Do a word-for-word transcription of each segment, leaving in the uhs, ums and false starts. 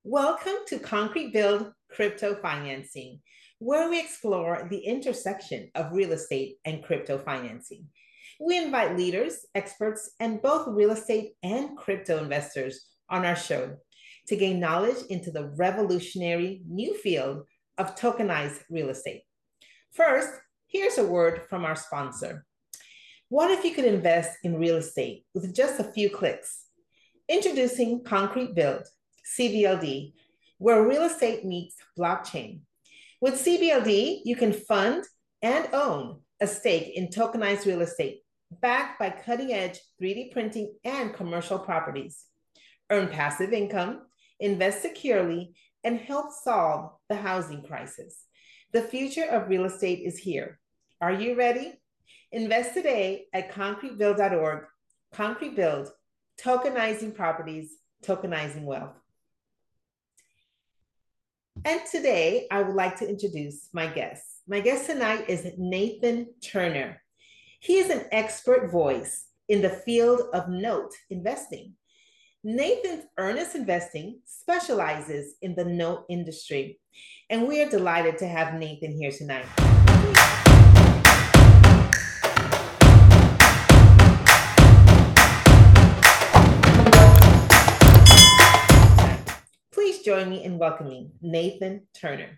Welcome to Concrete Build Crypto Financing, where we explore the intersection of real estate and crypto financing. We invite leaders, experts, and both real estate and crypto investors on our show to gain knowledge into the revolutionary new field of tokenized real estate. First, here's a word from our sponsor. What if you could invest in real estate with just a few clicks? Introducing Concrete Build, C B L D, where real estate meets blockchain. With C B L D, you can fund and own a stake in tokenized real estate backed by cutting edge three D printing and commercial properties. Earn passive income, invest securely, and help solve the housing crisis. The future of real estate is here. Are you ready? Invest today at concrete build dot org. Concrete Build, tokenizing properties, tokenizing wealth. And today I would like to introduce my guest. My guest tonight is Nathan Turner. He is an expert voice in the field of note investing. Nathan's Earnest Investing specializes in the note industry, and we are delighted to have Nathan here tonight. Please join me in welcoming Nathan Turner.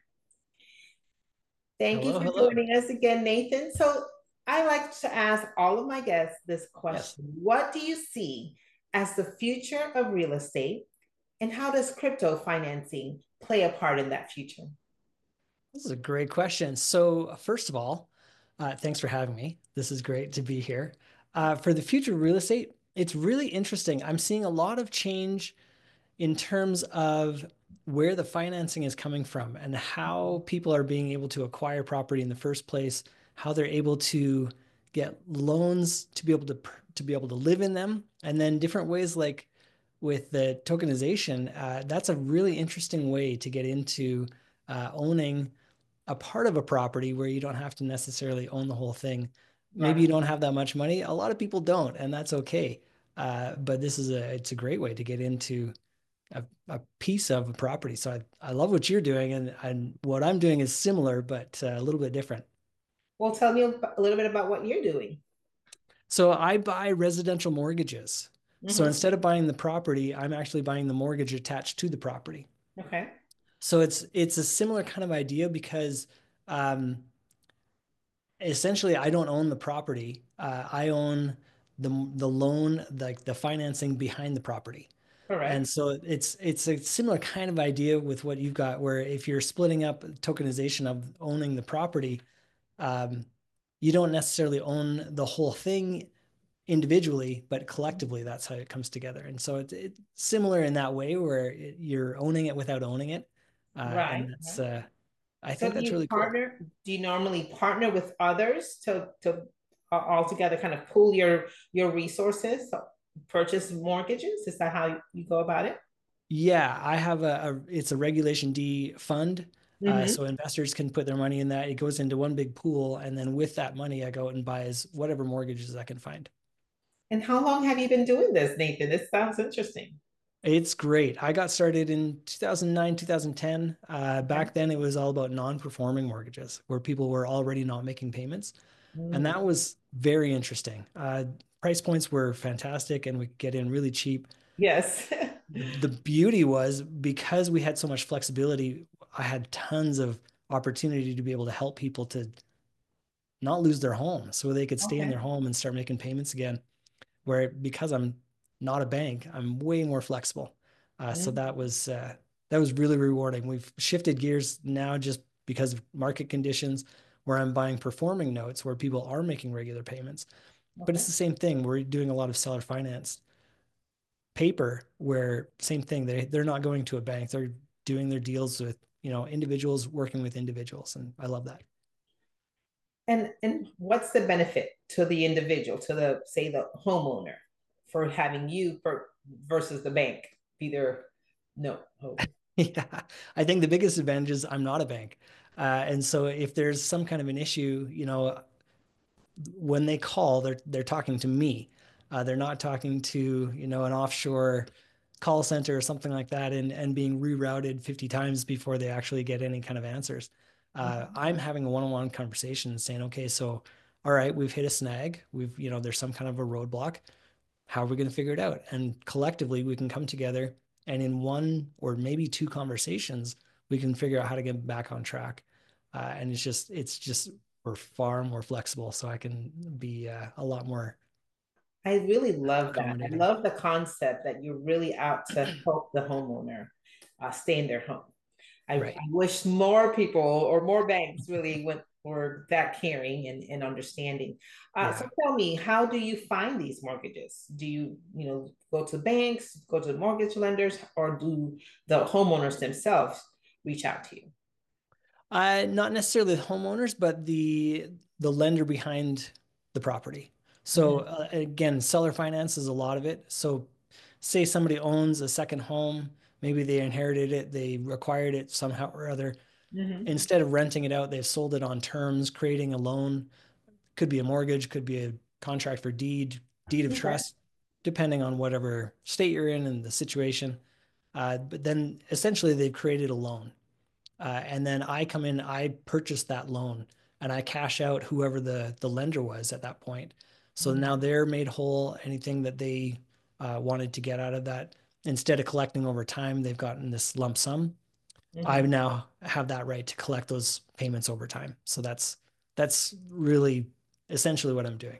Thank Hello, you for hello. joining us again, Nathan. So I like to ask all of my guests this question. Yes. What do you see as the future of real estate, and how does crypto financing play a part in that future? This is a great question. So first of all, uh, thanks for having me. This is great to be here. Uh, for the future of real estate, it's really interesting. I'm seeing a lot of change in terms of where the financing is coming from and how people are being able to acquire property in the first place, how they're able to get loans to be able to to be able to live in them, and then different ways like with the tokenization. Uh, that's a really interesting way to get into uh, owning a part of a property where you don't have to necessarily own the whole thing. Maybe you Right. don't have that much money. A lot of people don't, and that's okay. Uh, but this is a it's a great way to get into a, a piece of a property. So I, I love what you're doing, and, and what I'm doing is similar, but uh, a little bit different. Well, tell me a little bit about what you're doing. So I buy residential mortgages. So Mm-hmm. instead of buying the property, I'm actually buying the mortgage attached to the property. Okay. So it's it's a similar kind of idea because um, essentially I don't own the property. Uh, I own the the loan, like the financing behind the property. And Correct. so it's it's a similar kind of idea with what you've got, where if you're splitting up tokenization of owning the property, um, you don't necessarily own the whole thing individually, but collectively, that's how it comes together. And so it's, it's similar in that way, where it, you're owning it without owning it. Uh, Right. and that's, Right. uh, I So think do that's you really cool. partner? Do you normally partner with others to to uh, all together kind of pool your your resources, so purchase mortgages? Is that how you go about it? Yeah, I have a, a it's a Regulation D fund. Uh, Mm-hmm. so investors can put their money in that. It goes into one big pool, and then with that money, I go out and buy as whatever mortgages I can find. And how long have you been doing this, Nathan? This sounds interesting. It's great. I got started in two thousand nine, two thousand ten. Uh, Okay. back then, it was all about non-performing mortgages where people were already not making payments. And Mm. that was very interesting. Uh, price points were fantastic and we could get in really cheap. Yes. The beauty was because we had so much flexibility, I had tons of opportunity to be able to help people to not lose their home so they could stay in Okay. their home and start making payments again. Where because I'm not a bank, I'm way more flexible. Uh, so Mm. that was uh, that was really rewarding. We've shifted gears now just because of market conditions, where I'm buying performing notes where people are making regular payments. But it's Okay. the same thing. We're doing a lot of seller finance paper where same thing. They they're not going to a bank. They're doing their deals with, you know, individuals working with individuals. And I love that. And and what's the benefit to the individual, to the say the homeowner, for having you for versus the bank? Either no. Oh. Yeah, I think the biggest advantage is I'm not a bank. Uh, and so if there's some kind of an issue, you know, when they call, they're they're talking to me. Uh, they're not talking to, you know, an offshore. call center or something like that and, and being rerouted fifty times before they actually get any kind of answers. Uh, Mhm. I'm having a one-on-one conversation and saying, okay, so, all right, we've hit a snag. We've, you know, there's some kind of a roadblock. How are we going to figure it out? And collectively, we can come together and in one or maybe two conversations, we can figure out how to get back on track. Uh, and it's just, it's just, we're far more flexible. So I can be uh, a lot more I really love that. I accommodating. love the concept that you're really out to help the homeowner uh, stay in their home. I, I Right. wish more people or more banks really went were that caring and, and understanding. Uh, so Yeah. tell me, how do you find these mortgages? Do you, you know, go to banks, go to mortgage lenders, or do the homeowners themselves reach out to you? Uh, not necessarily the homeowners, but the the lender behind the property. So Mm-hmm. uh, again, seller finance is a lot of it. So say somebody owns a second home, maybe they inherited it, they acquired it somehow or other. Mm-hmm. Instead of renting it out, they've sold it on terms, creating a loan. Could be a mortgage, could be a contract for deed, deed of Okay. trust, depending on whatever state you're in and the situation. Uh, but then essentially they've created a loan. Uh, and then I come in, I purchase that loan and I cash out whoever the, the lender was at that point. So now they're made whole. Anything that they uh, wanted to get out of that, instead of collecting over time, they've gotten this lump sum. I Mm-hmm. now have that right to collect those payments over time. So that's that's really essentially what I'm doing.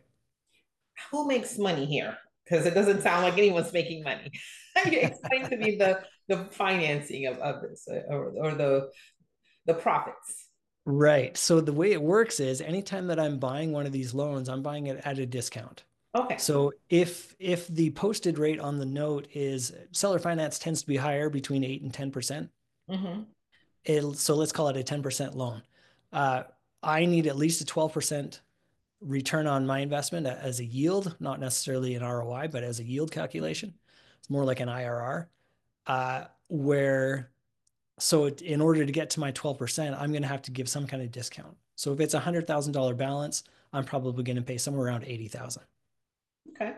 Who makes money here? Because it doesn't sound like anyone's making money. Explain to me the the financing of, of this uh, or, or the the profits. Right. So the way it works is anytime that I'm buying one of these loans, I'm buying it at a discount. Okay. So if if the posted rate on the note is seller finance tends to be higher between eight and ten percent. Mm-hmm. It, so let's call it a ten percent loan. Uh, I need at least a twelve percent return on my investment as a yield, not necessarily an R O I, but as a yield calculation. It's more like an I R R. Uh, where so it, in order to get to my twelve percent, I'm going to have to give some kind of discount. So if it's a one hundred thousand dollars balance, I'm probably going to pay somewhere around eighty thousand dollars. Okay.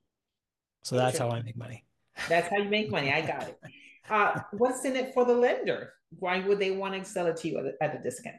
So that's how I Interesting. make money. That's how you make money. I got it. Uh, what's in it for the lender? Why would they want to sell it to you at a, at a discount?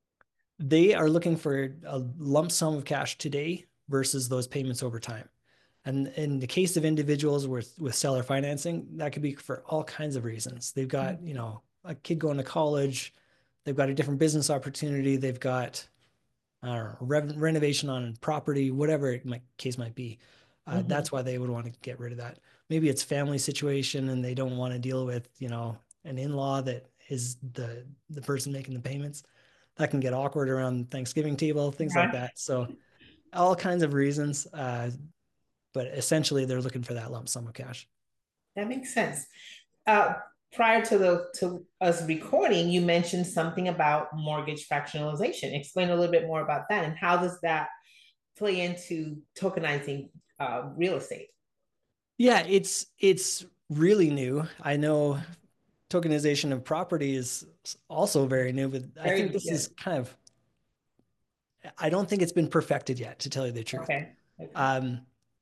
They are looking for a lump sum of cash today versus those payments over time. And in the case of individuals with with seller financing, that could be for all kinds of reasons. They've got, you know, a kid going to college, they've got a different business opportunity, they've got I don't know, re- renovation on property, whatever it might, case might be. Uh, Mm-hmm. that's why they would want to get rid of that. Maybe it's family situation and they don't want to deal with, you know, an in-law that is the the person making the payments. That can get awkward around Thanksgiving table, things like Right. that. So all kinds of reasons. Uh, but essentially they're looking for that lump sum of cash. That makes sense. Uh, prior to the to us recording, you mentioned something about mortgage fractionalization. Explain a little bit more about that and how does that play into tokenizing uh, real estate? Yeah, it's it's really new. I know tokenization of property is also very new, but I think Very this good. is kind of I don't think it's been perfected yet, to tell you the truth. Okay. Okay. Um,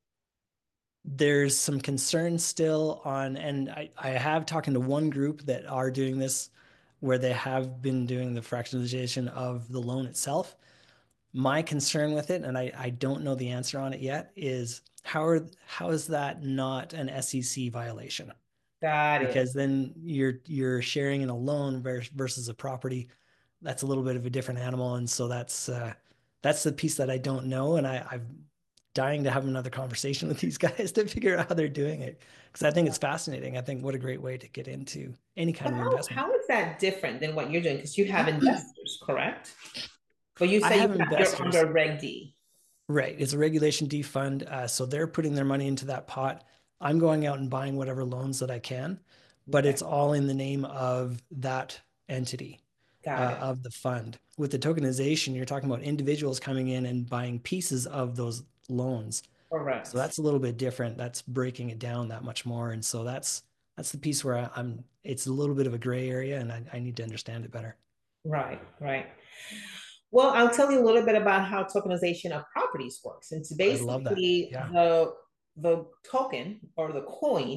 there's some concern still on, and I, I have talking to one group that are doing this, where they have been doing the fractionalization of the loan itself. My concern with it, and I, I don't know the answer on it yet, is how are how is that not an S E C violation? Got it. Because then you're you're sharing in a loan versus a property. That's a little bit of a different animal, and so that's uh, that's the piece that I don't know, and I, I'm dying to have another conversation with these guys to figure out how they're doing it because I think it's fascinating. I think what a great way to get into any kind But of how investment. how is that different than what you're doing? Because you have investors, correct? But you I say you have have, you're investors, under Reg D. right? It's a Regulation D fund, uh, so they're putting their money into that pot. I'm going out and buying whatever loans that I can, but Okay. it's all in the name of that entity. Got Uh, it. of the fund. With the tokenization, you're talking about individuals coming in and buying pieces of those loans. So Correct. that's a little bit different. That's breaking it down that much more. And so that's that's the piece where I, I'm. It's a little bit of a gray area, and I, I need to understand it better. Right, right. Well, I'll tell you a little bit about how tokenization of properties works. It's I love that. basically Yeah. the the token or the coin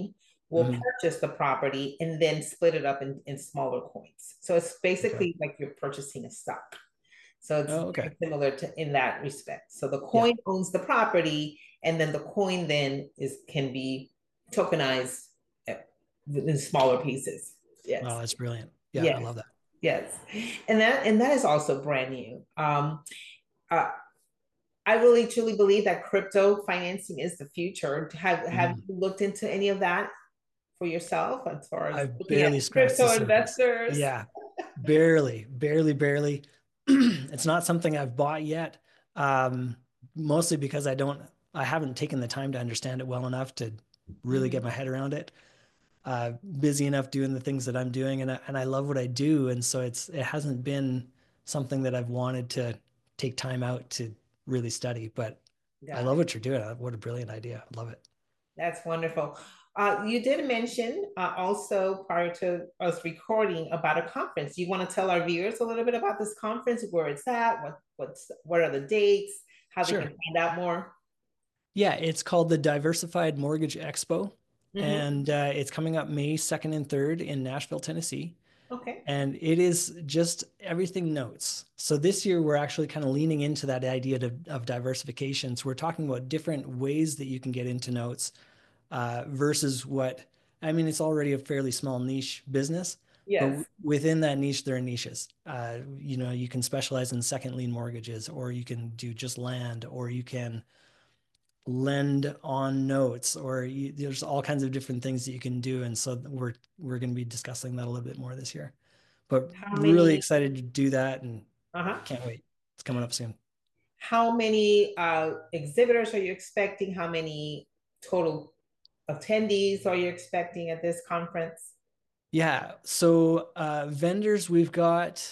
will Mhm. purchase the property and then split it up in, in smaller coins. So it's Okay. basically like you're purchasing a stock. So it's Oh, okay. very similar to in that respect. So the Yeah. coin owns the property, and then the coin then is can be tokenized uh, in smaller pieces. Wow, Yes, that's brilliant. Yeah, I yes, love that. yes, and that and that is also brand new. Um, uh, I really truly believe that crypto financing is the future. Have Have Mhm. you looked into any of that for yourself as far as I've looking at barely scratched the crypto surface. investors? Yeah, barely, barely, barely. It's not something I've bought yet, um, mostly because I don't, I haven't taken the time to understand it well enough to really get Mhm. my head around it. Uh, busy enough doing the things that I'm doing, and I, and I love what I do, and so it's it hasn't been something that I've wanted to take time out to really study. But I Got love it. what you're doing. What a brilliant idea! I love it. That's wonderful. Uh, you did mention uh, also prior to us recording about a conference. You want to tell our viewers a little bit about this conference, where it's at, what what's what are the dates, how they can Sure. find out more? Yeah, it's called the Diversified Mortgage Expo, Mm-hmm. and uh, it's coming up May second and third in Nashville, Tennessee. Okay. And it is just everything notes. So this year we're actually kind of leaning into that idea to, of diversification. So we're talking about different ways that you can get into notes uh, versus what, I mean, it's already a fairly small niche business, but w- Yes. within that niche, there are niches. Uh, you know, you can specialize in second lien mortgages, or you can do just land, or you can lend on notes, or you, there's all kinds of different things that you can do. And so we're we're going to be discussing that a little bit more this year. But How really many? excited to do that and Uh-huh. can't wait. It's coming up soon. How many uh, exhibitors are you expecting? How many total attendees are you expecting at this conference? Yeah. So uh, vendors, we've got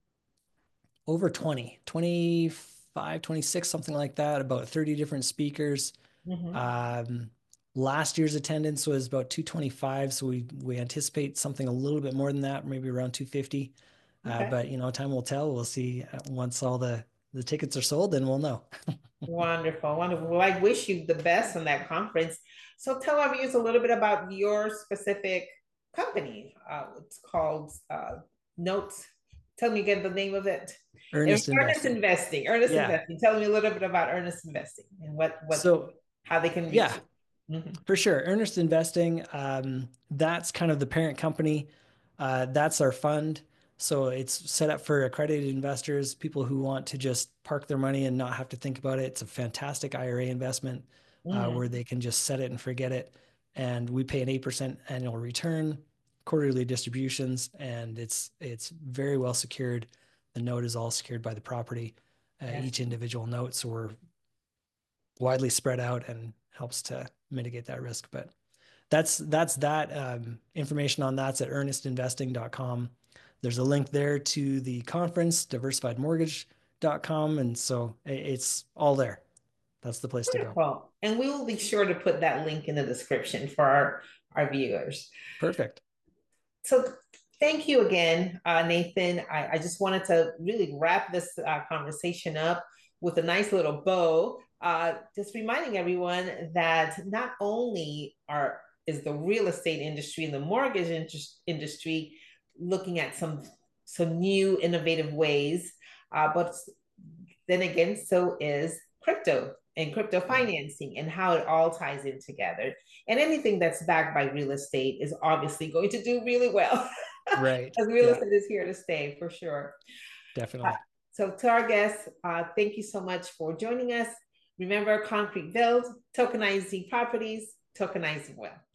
over twenty, twenty-five, twenty-six, something like that, about thirty different speakers. Mm-hmm. Um, last year's attendance was about two twenty-five. So we, we anticipate something a little bit more than that, maybe around two fifty. Uh, Okay. but you know, time will tell. We'll see uh, once all the, the tickets are sold, then we'll know. Wonderful, wonderful. Well, I wish you the best on that conference. So tell our viewers a little bit about your specific company. Uh, it's called uh, Notes. Tell me again the name of it. Earnest Earnest investing. Investing. Earnest Yeah. Investing. Tell me a little bit about Earnest Investing and what what So how they can reach yeah, you. Mm-hmm. for sure. Earnest Investing, um, that's kind of the parent company. Uh, that's our fund. So it's set up for accredited investors, people who want to just park their money and not have to think about it. It's a fantastic I R A investment uh, Mm-hmm. where they can just set it and forget it. And we pay an eight percent annual return, quarterly distributions, and it's it's very well secured. The note is all secured by the property, uh, Yes. each individual note. So we're widely spread out and helps to mitigate that risk. But that's that's that um, information on that's at earnest investing dot com. There's a link there to the conference, diversified mortgage dot com. And so it's all there. That's the place to go. Wonderful. And we will be sure to put that link in the description for our, our viewers. Perfect. So thank you again, uh, Nathan. I, I just wanted to really wrap this uh, conversation up with a nice little bow, uh, just reminding everyone that not only are is the real estate industry and the mortgage industry looking at some some new innovative ways, uh, but then again, so is crypto and crypto Yeah. financing and how it all ties in together. And anything that's backed by real estate is obviously going to do really well. Right. As real Yeah, estate is here to stay for sure. Uh, definitely. so, to our guests, uh, thank you so much for joining us. Remember, Concrete Build, tokenizing properties, tokenizing wealth.